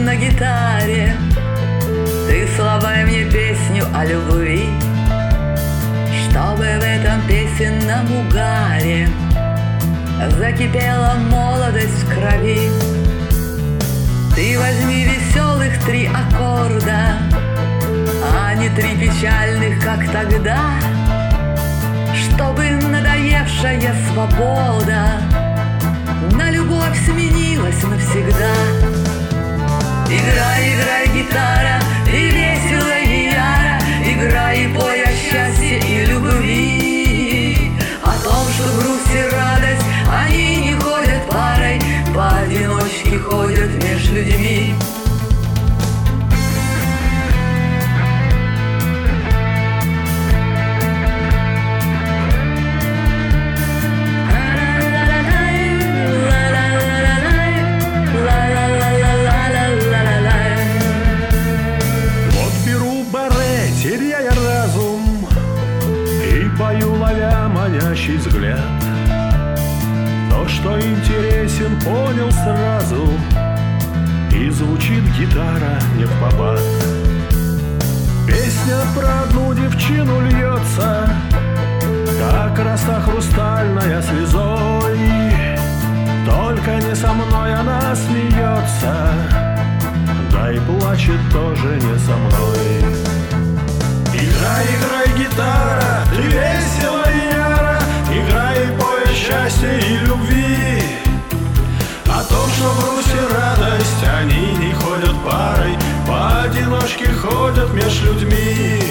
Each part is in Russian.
на гитаре, ты словай мне песню о любви, чтобы в этом песенном угаре закипела молодость в крови. Ты возьми веселых 3 аккорда, а не 3 печальных, как тогда, чтобы надоевшая свобода на любовь сменилась навсегда. Играй, играй, гитара, и весело, и яро, играй и пой о счастье и любви, о том, что грусть и радость, они не ходят парой, поодиночке ходят меж людьми. Теряя разум и пою, ловя манящий взгляд, то, что интересен, понял сразу, и звучит гитара не впопад. Песня про одну девчину льется, как роса хрустальная слезой. Только не со мной она смеется, да и плачет тоже не со мной. Играй, играй, гитара, ты весело и яро, играй и пой о счастье и любви, о том, что грусть и радость, они не ходят парой, поодиночке ходят меж людьми.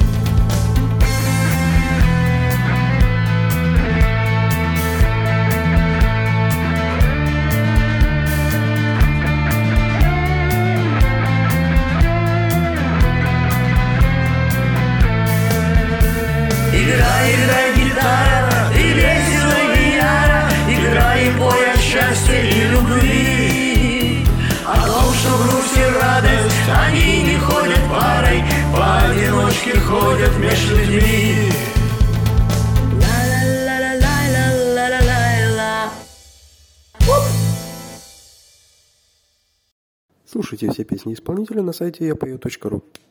Играй, играй, гитара, и весело, и яро, играй и пой о счастье и любви, о том, что грусть и радость, они не ходят парой, поодиночке ходят меж людьми. Слушайте все песни исполнителя на сайте yapою.ru.